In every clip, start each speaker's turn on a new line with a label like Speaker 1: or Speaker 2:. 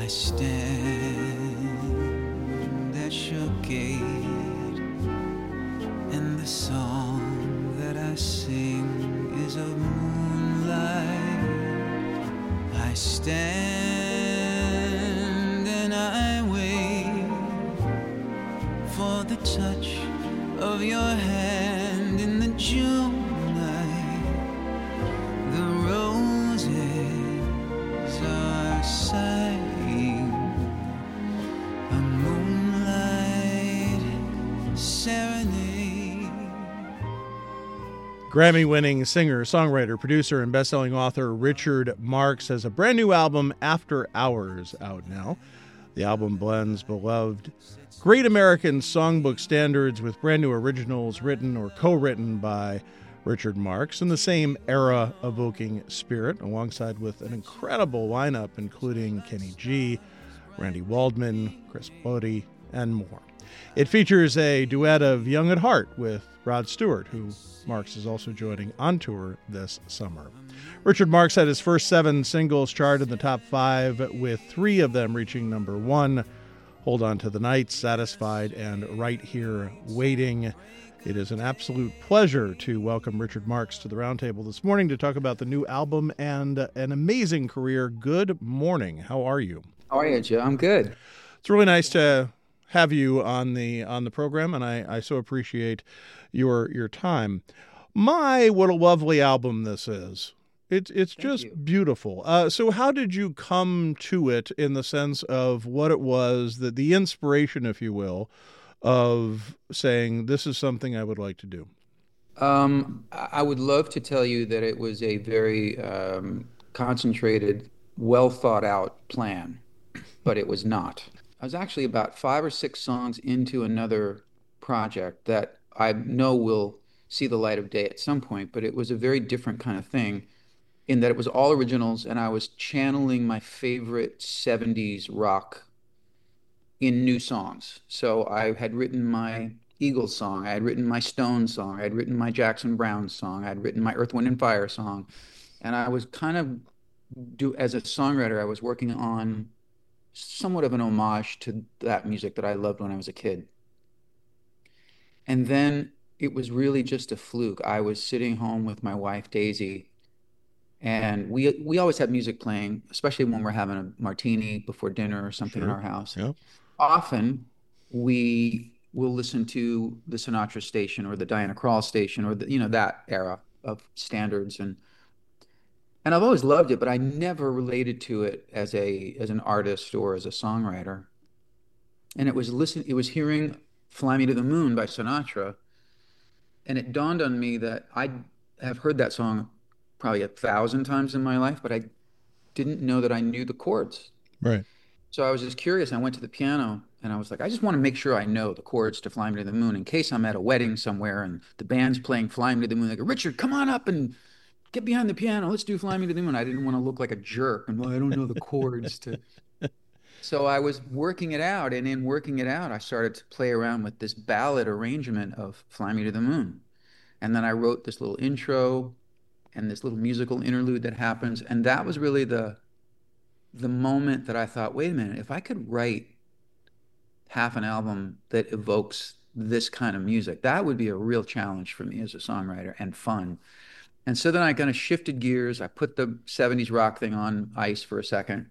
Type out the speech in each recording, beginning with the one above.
Speaker 1: stand at your gate, and the song that I sing is of moonlight. I stand and I wait for the touch of your hand in the June night. The roses are sighing a moonlight serenade.
Speaker 2: Grammy-winning singer, songwriter, producer, and best-selling author Richard Marx has a brand new album, After Hours, out now. The album blends beloved great American songbook standards with brand new originals written or co-written by Richard Marx in the same era-evoking spirit, alongside with an incredible lineup including Kenny G, Randy Waldman, Chris Botti, and more. It features a duet of Young at Heart with Rod Stewart, who Marx is also joining on tour this summer. Richard Marx had his first 7 singles chart in the top 5, with 3 of them reaching number 1. Hold On to the Night, Satisfied, and Right Here Waiting. It is an absolute pleasure to welcome Richard Marx to the Roundtable this morning to talk about the new album and an amazing career. Good morning. How are you?
Speaker 3: How are you, Joe? I'm good.
Speaker 2: It's really nice to have you on the program, and I so appreciate your time. What a lovely album this is. It's just beautiful. So how did you come to it in the sense of what it was, the inspiration, if you will, of saying this is something I would like to do?
Speaker 3: I would love to tell you that it was a very concentrated, well thought out plan, but it was not. I was actually about 5 or 6 songs into another project that I know will see the light of day at some point, but it was a very different kind of thing in that it was all originals, and I was channeling my favorite 70s rock in new songs. So I had written my Eagles song, I had written my Stones song, I had written my Jackson Browne song, I had written my Earth, Wind and Fire song, and I was kind of, as a songwriter, I was working on somewhat of an homage to that music that I loved when I was a kid. And then it was really just a fluke. I was sitting home with my wife, Daisy, and we always have music playing, especially when we're having a martini before dinner or something in our house.
Speaker 2: Yeah.
Speaker 3: Often we will listen to the Sinatra station or the Diana Krall station or that era of standards, and I've always loved it, but I never related to it as an artist or as a songwriter. And it was hearing Fly Me to the Moon by Sinatra, and it dawned on me that I have heard that song probably 1,000 times in my life, but I didn't know that I knew the chords.
Speaker 2: Right.
Speaker 3: So I was just curious. I went to the piano and I was like, I just want to make sure I know the chords to Fly Me to the Moon in case I'm at a wedding somewhere and the band's playing Fly Me to the Moon. They go, Richard, come on up and get behind the piano. Let's do Fly Me to the Moon. I didn't want to look like a jerk and, well, I don't know the chords to. So I was working it out, and in working it out, I started to play around with this ballad arrangement of Fly Me to the Moon. And then I wrote this little intro and this little musical interlude that happens. And that was really the moment that I thought, wait a minute, if I could write half an album that evokes this kind of music, that would be a real challenge for me as a songwriter and fun. And so then I kind of shifted gears. I put the 70s rock thing on ice for a second.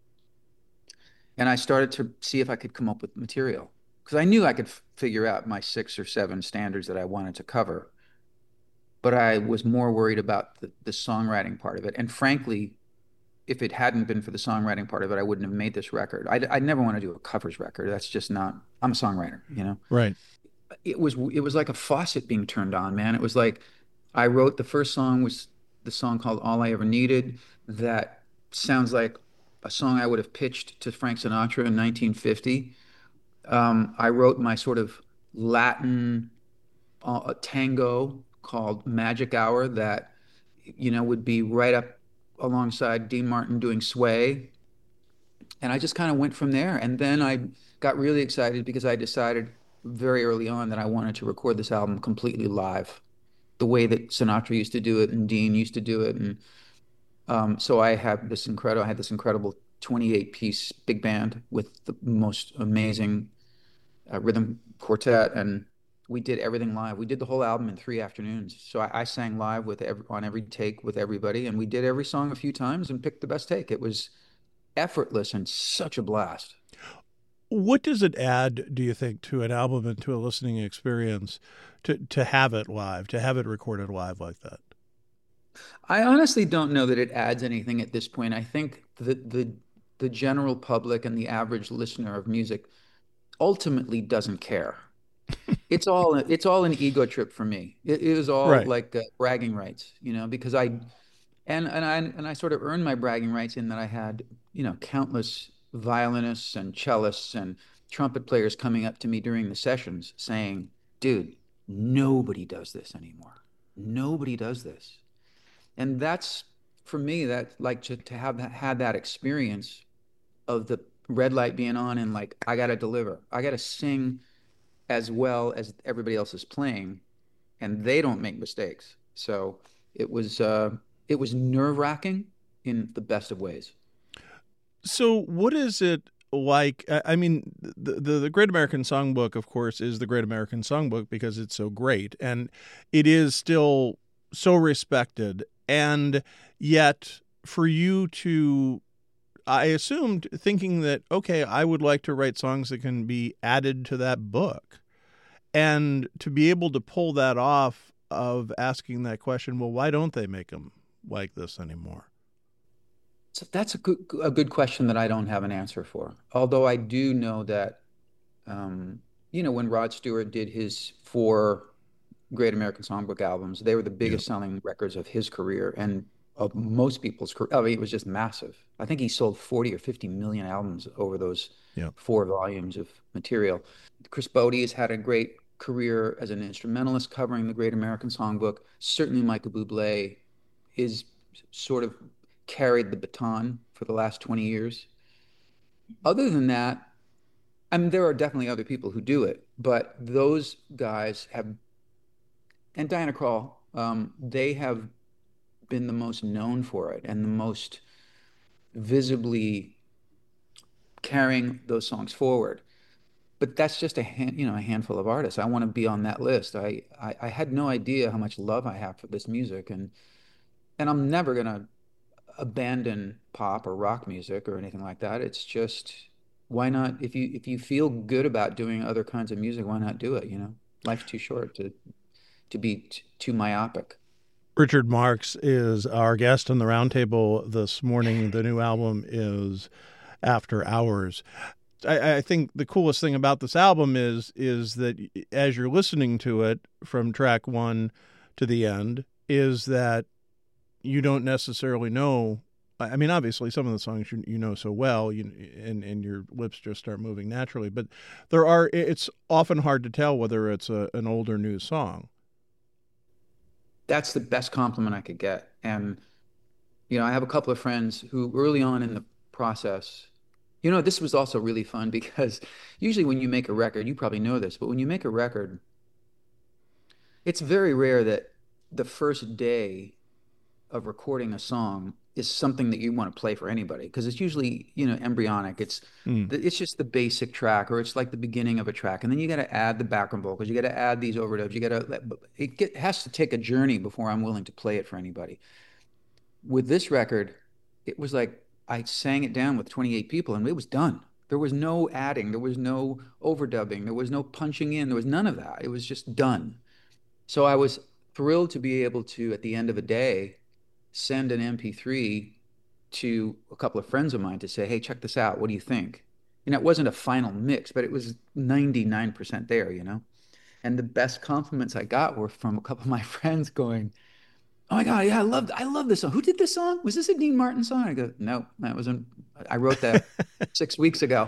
Speaker 3: And I started to see if I could come up with material, because I knew I could figure out my 6 or 7 standards that I wanted to cover. But I was more worried about the songwriting part of it. And frankly, if it hadn't been for the songwriting part of it, I wouldn't have made this record. I'd never want to do a covers record. That's just not, I'm a songwriter,
Speaker 2: Right.
Speaker 3: It was like a faucet being turned on, man. It was like, I wrote the first song was the song called All I Ever Needed. That sounds like a song I would have pitched to Frank Sinatra in 1950. I wrote my sort of Latin tango called Magic Hour that, would be right up alongside Dean Martin doing Sway. And I just kind of went from there. And then I got really excited because I decided very early on that I wanted to record this album completely live, the way that Sinatra used to do it and Dean used to do it. And so I had this incredible 28-piece big band with the most amazing rhythm quartet, and we did everything live. We did the whole album in 3 afternoons. So I sang live on every take with everybody, and we did every song a few times and picked the best take. It was effortless and such a blast.
Speaker 2: What does it add, do you think, to an album and to a listening experience to have it live, to have it recorded live like that?
Speaker 3: I honestly don't know that it adds anything at this point. I think the general public and the average listener of music ultimately doesn't care. It's all an ego trip for me. It was all
Speaker 2: Right.
Speaker 3: like bragging rights, because I sort of earned my bragging rights in that I had, countless violinists and cellists and trumpet players coming up to me during the sessions saying, "Dude, nobody does this anymore. Nobody does this." And that's for me, that like to have had that experience of the red light being on and like I gotta deliver. I gotta sing as well as everybody else is playing, and they don't make mistakes. So it was uh, it was nerve-wracking in the best of ways.
Speaker 2: So, what is it like? I mean, the Great American Songbook, of course, is the Great American Songbook because it's so great, and it is still so respected. And yet, for you to, I assumed thinking that, okay, I would like to write songs that can be added to that book. And to be able to pull that off of asking that question, well, why don't they make them like this anymore?
Speaker 3: So that's a good question that I don't have an answer for. Although I do know that, um, when Rod Stewart did his four Great American Songbook albums, they were the
Speaker 2: Yeah.
Speaker 3: biggest selling records of his career and of most people's career. I mean, it was just massive. I think he sold 40 or 50 million albums over those
Speaker 2: Yeah.
Speaker 3: 4 volumes of material. Chris Bodie has had a great career as an instrumentalist covering the Great American Songbook. Certainly, Michael Bublé is sort of carried the baton for the last 20 years. Other than that, I mean, there are definitely other people who do it, but those guys have, and Diana Krall, they have been the most known for it and the most visibly carrying those songs forward. But that's just a handful of artists. I want to be on that list. I had no idea how much love I have for this music, and I'm never gonna abandon pop or rock music or anything like that. It's just why not? If you feel good about doing other kinds of music, why not do it? Life's too short to be too myopic.
Speaker 2: Richard Marx is our guest on the roundtable this morning. The new album is After Hours. I think the coolest thing about this album is that as you're listening to it from track one to the end, is that you don't necessarily know. I mean, obviously, some of the songs you know so well, and your lips just start moving naturally. But it's often hard to tell whether it's an old or new song.
Speaker 3: That's the best compliment I could get. And I have a couple of friends who early on in the process, this was also really fun because usually when you make a record, you probably know this, but when you make a record, it's very rare that the first day of recording a song is something that you want to play for anybody because it's usually, embryonic. It's
Speaker 2: Mm.
Speaker 3: it's just the basic track or it's like the beginning of a track. And then you got to add the background vocals, you got to add these overdubs, it has to take a journey before I'm willing to play it for anybody. With this record, it was like I sang it down with 28 people and it was done. There was no adding, there was no overdubbing, there was no punching in, there was none of that. It was just done. So I was thrilled to be able to, at the end of a day, send an MP3 to a couple of friends of mine to say, "Hey, check this out. What do you think?" It wasn't a final mix, but it was 99% there. And the best compliments I got were from a couple of my friends going, "Oh my God, yeah, I love this song. Who did this song? Was this a Dean Martin song?" I go, "No, I wrote that 6 weeks ago."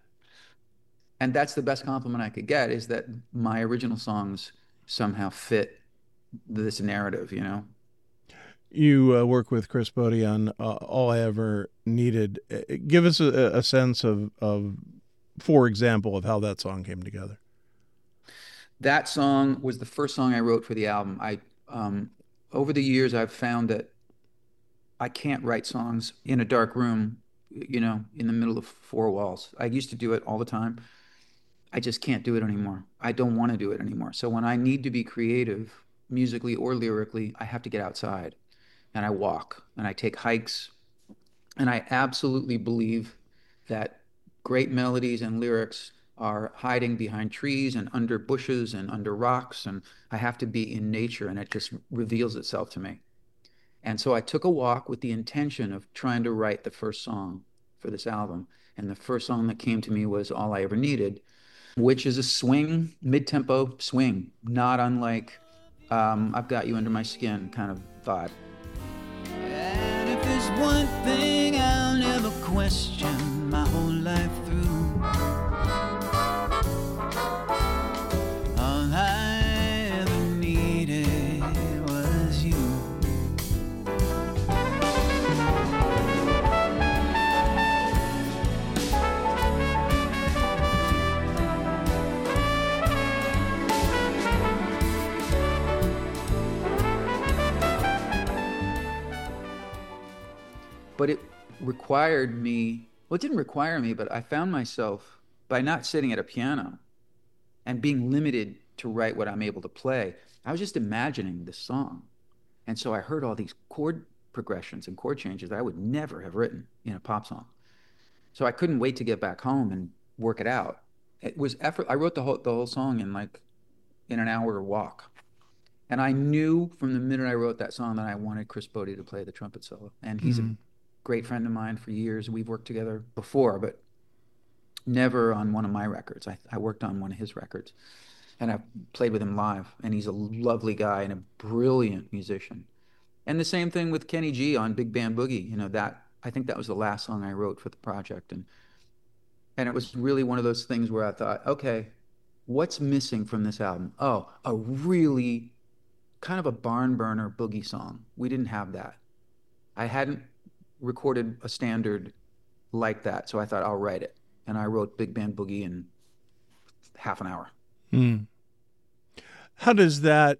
Speaker 3: And that's the best compliment I could get is that my original songs somehow fit this narrative.
Speaker 2: You work with Chris Bodie on All I Ever Needed. Give us a sense of, for example, of how that song came together.
Speaker 3: That song was the first song I wrote for the album. Over the years, I've found that I can't write songs in a dark room in the middle of four walls. I used to do it all the time. I just can't do it anymore. I don't want to do it anymore. So when I need to be creative, musically or lyrically, I have to get outside and I walk and I take hikes. And I absolutely believe that great melodies and lyrics are hiding behind trees and under bushes and under rocks. And I have to be in nature and it just reveals itself to me. And so I took a walk with the intention of trying to write the first song for this album. And the first song that came to me was All I Ever Needed, which is a swing, mid-tempo swing, not unlike I've Got You Under My Skin kind of vibe.
Speaker 1: And if there's one thing I'll never question my whole life through, all I ever needed was you.
Speaker 3: But it required me, well, it didn't require me, but I found myself, by not sitting at a piano and being limited to write what I'm able to play, I was just imagining this song. And so I heard all these chord progressions and chord changes that I would never have written in a pop song. So I couldn't wait to get back home and work it out. It was effort. I wrote the whole song in an hour walk. And I knew from the minute I wrote that song that I wanted Chris Botti to play the trumpet solo. And he's a great friend of mine for years. We've worked together before, but never on one of my records. I worked on one of his records and I played with him live, and he's a lovely guy and a brilliant musician. And the same thing with Kenny G on Big Band Boogie. I think that was the last song I wrote for the project. And it was really one of those things where I thought, okay, what's missing from this album? Oh, a really kind of a barn burner boogie song. We didn't have that. I hadn't recorded a standard like that, so I thought I'll write it. And I wrote Big Band Boogie in half an hour.
Speaker 2: How does that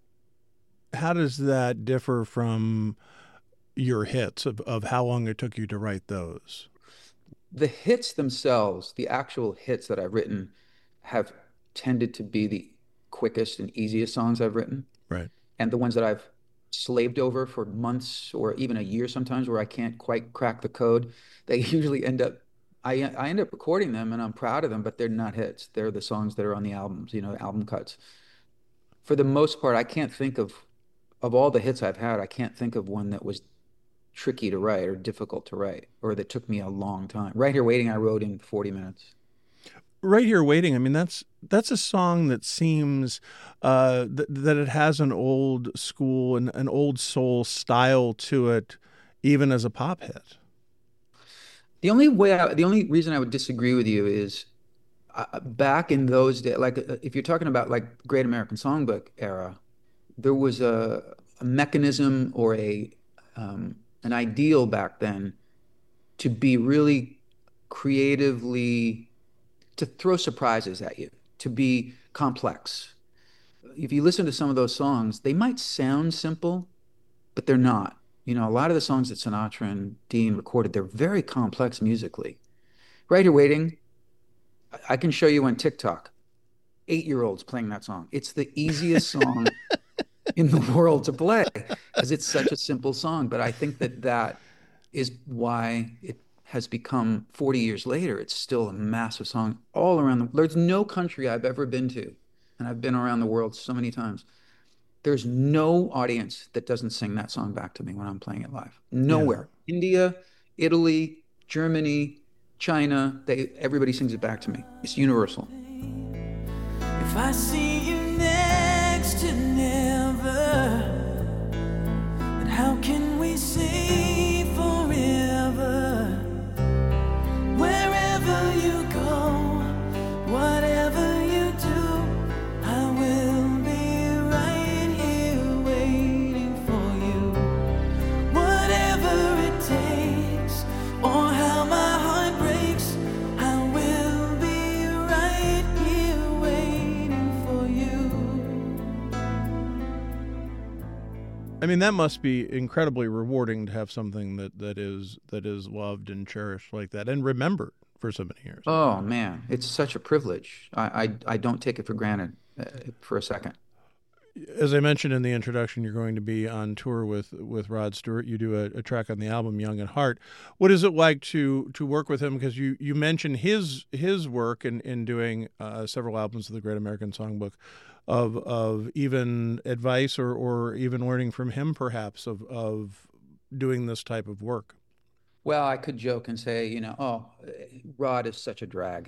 Speaker 2: differ from your hits of how long it took you to write those?
Speaker 3: The hits themselves, the actual hits that I've written, have tended to be the quickest and easiest songs I've written.
Speaker 2: Right.
Speaker 3: And the ones that I've slaved over for months or even a year sometimes, where I can't quite crack the code, they usually end up, I end up recording them and I'm proud of them, but they're not hits. They're the songs that are on the albums, album cuts. For the most part, I can't think of all the hits I've had, I can't think of one that was tricky to write or difficult to write or that took me a long time. Right Here Waiting, I wrote in 40 minutes.
Speaker 2: Right Here Waiting, I mean, that's a song that seems that it has an old school and an old soul style to it, even as a pop hit.
Speaker 3: The only reason I would disagree with you is back in those days, like if you're talking about like Great American Songbook era, there was a mechanism or an ideal back then to be really creatively, to throw surprises at you, to be complex. If you listen to some of those songs, they might sound simple, but they're not. A lot of the songs that Sinatra and Dean recorded, they're very complex musically. Right Here Waiting, I can show you on TikTok, 8-year-olds playing that song. It's the easiest song in the world to play because it's such a simple song. But I think that is why it has become, 40 years later, it's still a massive song all around there's no country I've ever been to, and I've been around the world so many times, there's no audience that doesn't sing that song back to me when I'm playing it live. Nowhere. Yeah. India, Italy, Germany, China, everybody sings it back to me. It's universal.
Speaker 1: If I see you next to never, then how can we say forever? Wherever you go, whatever you do, I will be right here waiting for you. Whatever it takes, or how my heart breaks, I will be right here waiting for you.
Speaker 2: I mean, that must be incredibly rewarding to have something that is loved and cherished like that and remembered for so many years.
Speaker 3: Oh man, it's such a privilege. I don't take it for granted for a second.
Speaker 2: As I mentioned in the introduction, you're going to be on tour with Rod Stewart. You do a track on the album "Young at Heart." What is it like to work with him? Because you mentioned his work in doing several albums of the Great American Songbook, of even advice or even learning from him, perhaps of doing this type of work.
Speaker 3: Well, I could joke and say, oh, Rod is such a drag,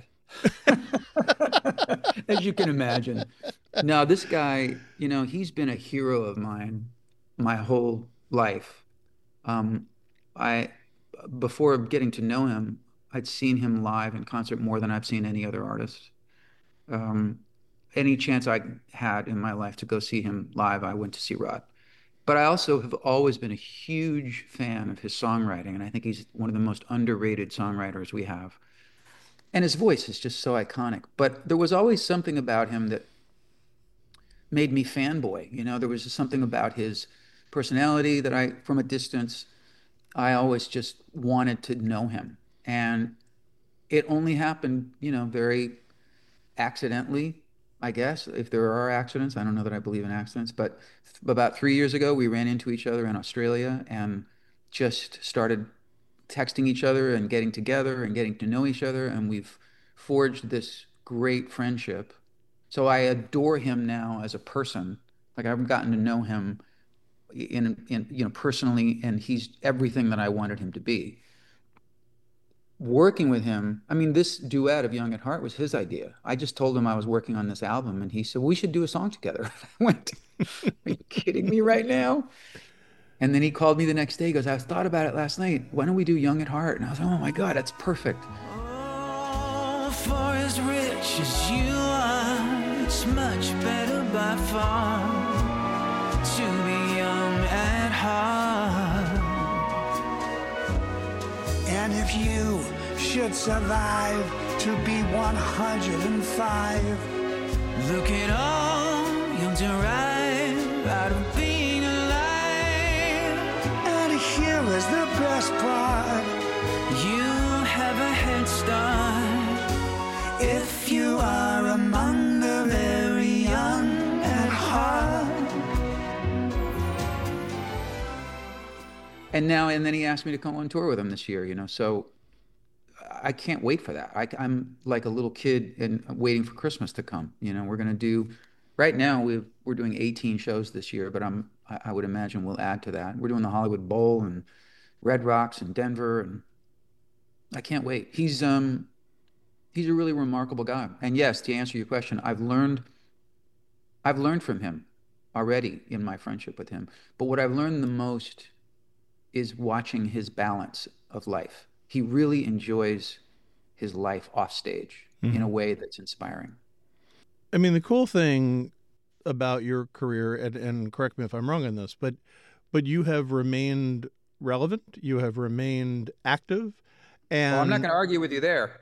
Speaker 3: as you can imagine. No, this guy, he's been a hero of mine my whole life. I, before getting to know him, I'd seen him live in concert more than I've seen any other artist. Um, any chance I had in my life to go see him live, I went to see Rod. But I also have always been a huge fan of his songwriting, and I think he's one of the most underrated songwriters we have. And his voice is just so iconic. But there was always something about him that made me fanboy. There was something about his personality that from a distance, I always just wanted to know him. And it only happened, very accidentally, I guess, if there are accidents. I don't know that I believe in accidents, but about 3 years ago, we ran into each other in Australia and just started texting each other and getting together and getting to know each other. And we've forged this great friendship. So I adore him now as a person. Like I've gotten to know him personally, and he's everything that I wanted him to be. Working with him, I mean, this duet of Young at Heart was his idea. I just told him I was working on this album, and he said, we should do a song together. I went, are you kidding me right now? And then he called me the next day. He goes, I thought about it last night. Why don't we do Young at Heart? And I was like, oh my God, that's perfect.
Speaker 1: Oh, for as rich as you are, it's much better by far to be young at heart.
Speaker 4: And if you should survive to be 105,
Speaker 1: look at all you'll derive out of being alive.
Speaker 4: and here is the best part,
Speaker 1: You have a head start
Speaker 4: if you are among the very young at heart.
Speaker 3: And then he asked me to come on tour with him this year, so I can't wait for that. I'm like a little kid and waiting for Christmas to come. We're going to do, right now we're doing 18 shows this year, but I would imagine we'll add to that. We're doing the Hollywood Bowl and Red Rocks and Denver, and I can't wait. He's a really remarkable guy. And yes, to answer your question, I've learned from him already in my friendship with him. But what I've learned the most is watching his balance of life. He really enjoys his life off stage in a way that's inspiring.
Speaker 2: I mean, the cool thing about your career, and correct me if I'm wrong on this, but you have remained relevant. You have remained active. And
Speaker 3: Well, I'm not going to argue with you there.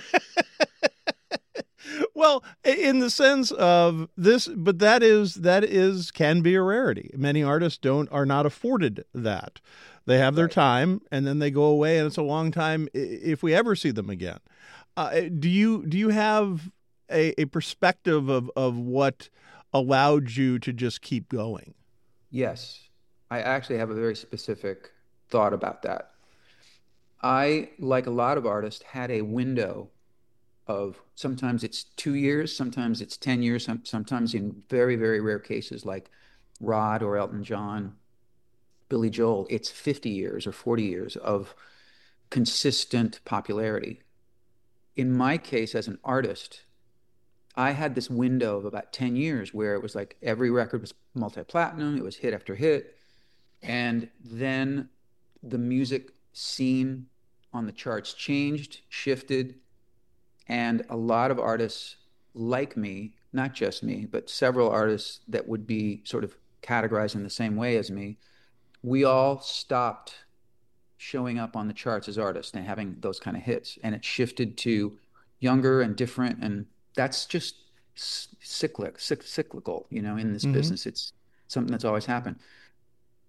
Speaker 2: Well, in the sense of this, but that can be a rarity. Many artists are not afforded that. They have their time and then they go away, and it's a long time if we ever see them again. Do you have a perspective of what allowed you to just keep going?
Speaker 3: Yes, I actually have a very specific thought about that. I, like a lot of artists, had a window of sometimes it's 2 years, sometimes it's 10 years, sometimes in very, very rare cases like Rod or Elton John, Billy Joel, it's 50 years or 40 years of consistent popularity. In my case, as an artist, I had this window of about 10 years where it was like every record was multi-platinum, it was hit after hit. And then the music scene on the charts changed, shifted, and a lot of artists like me, not just me, but several artists that would be sort of categorized in the same way as me, we all stopped showing up on the charts as artists and having those kind of hits. And it shifted to younger and different. And that's just cyclical, in this business. It's something that's always happened.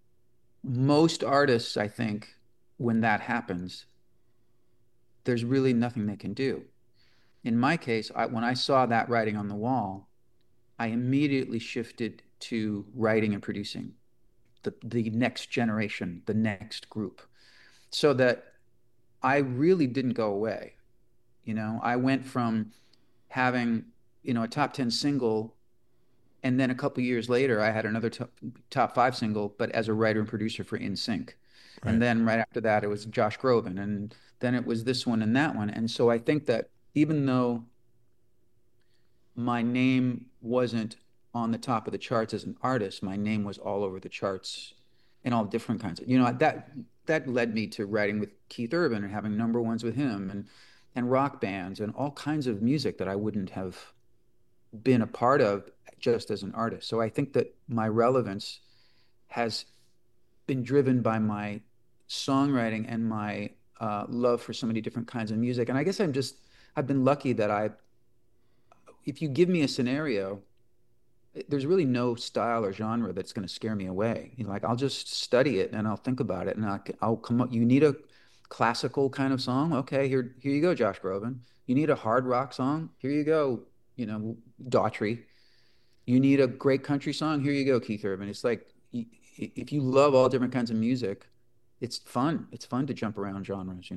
Speaker 3: most artists, I think, when that happens, there's really nothing they can do. In my case, when I saw that writing on the wall, I immediately shifted to writing and producing the next generation, the next group, so that I really didn't go away. I went from having, a top 10 single, and then a couple of years later, I had another top 5 single, but as a writer and producer for NSYNC.
Speaker 2: Right.
Speaker 3: And then right after that, it was Josh Groban, and then it was this one and that one. And so I think that even though my name wasn't on the top of the charts as an artist, my name was all over the charts in all different kinds of, that led me to writing with Keith Urban and having number ones with him, and rock bands and all kinds of music that I wouldn't have been a part of just as an artist. So I think that my relevance has been driven by my songwriting and my love for so many different kinds of music. And I guess I've been lucky that if you give me a scenario, there's really no style or genre that's going to scare me away. Like, I'll just study it and I'll think about it, and I'll come up. You need a classical kind of song? Okay, here you go, Josh Groban. You need a hard rock song? Here you go, Daughtry. You need a great country song? Here you go, Keith Urban. It's like, if you love all different kinds of music, it's fun. It's fun to jump around genres,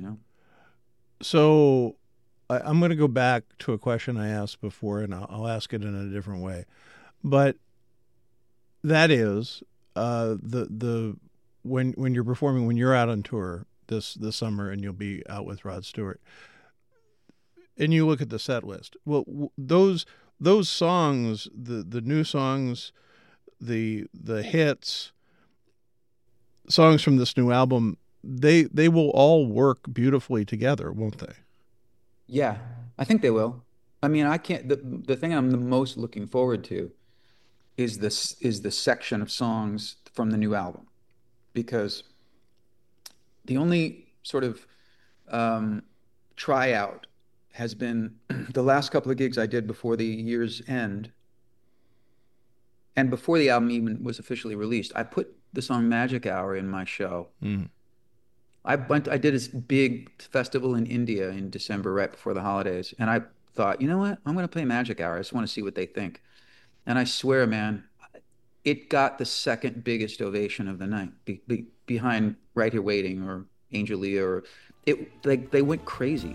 Speaker 2: So I'm going to go back to a question I asked before, and I'll ask it in a different way. But that is when you're performing, when you're out on tour this summer, and you'll be out with Rod Stewart, and you look at the set list. Well, those songs, the new songs, the hits, songs from this new album, they will all work beautifully together, won't they?
Speaker 3: Yeah, I think they will. I mean, I can't. The thing I'm the most looking forward to is the section of songs from the new album, because the only sort of tryout has been the last couple of gigs I did before the year's end, and before the album even was officially released. I put the song Magic Hour in my show.
Speaker 2: Mm.
Speaker 3: I did this big festival in India in December, right before the holidays, and I thought, you know what, I'm going to play Magic Hour. I just want to see what they think. And I swear, man, it got the second biggest ovation of the night, behind Right Here Waiting or Angelia, or they went crazy.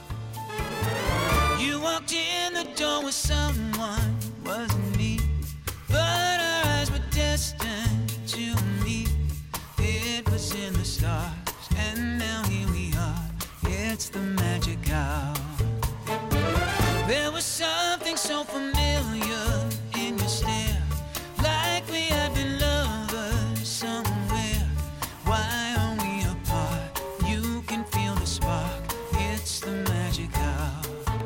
Speaker 1: You walked in the door with someone, wasn't me, but our eyes were destined to meet. It was in the stars, and now here we are. It's the magic hour. There was something so familiar in your stare, like we had been lovers somewhere. Why are we apart? You can feel the spark. It's the magic hour.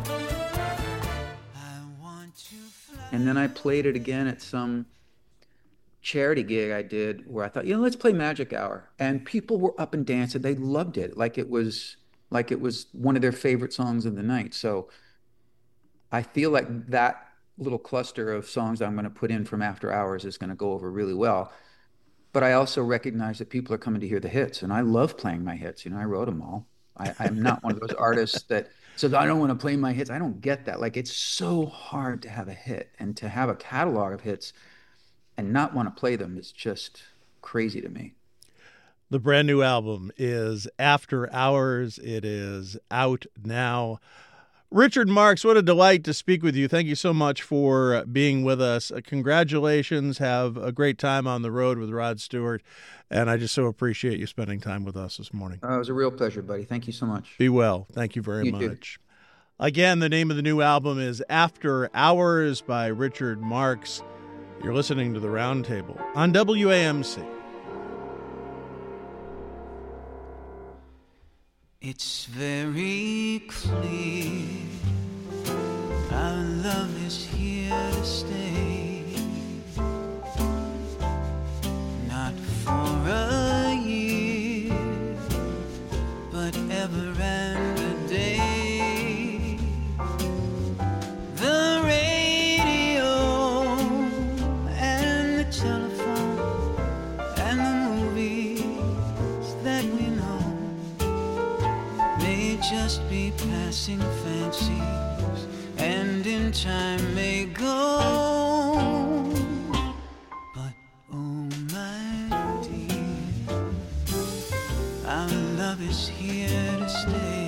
Speaker 1: I want to fly.
Speaker 3: And then I played it again at some charity gig I did, where I thought, let's play Magic Hour. And people were up and dancing. They loved it. Like it was one of their favorite songs of the night. So I feel like that little cluster of songs I'm going to put in from After Hours is going to go over really well. But I also recognize that people are coming to hear the hits, and I love playing my hits. I wrote them all. I'm not one of those artists that says, I don't want to play my hits. I don't get that. Like, it's so hard to have a hit, and to have a catalog of hits and not want to play them is just crazy to me.
Speaker 2: The brand new album is After Hours. It is out now. Richard Marx, what a delight to speak with you. Thank you so much for being with us. Congratulations. Have a great time on the road with Rod Stewart. And I just so appreciate you spending time with us this morning.
Speaker 3: It was a real pleasure, buddy. Thank you so much.
Speaker 2: Be well. Thank you very much.
Speaker 3: Too.
Speaker 2: Again, the name of the new album is After Hours by Richard Marx. You're listening to The Roundtable on WAMC.
Speaker 1: It's very clear our love is here to stay, not for a year, but ever and a day. The radio and the telephone and the movies and time may go, but oh my dear, our love is here to stay.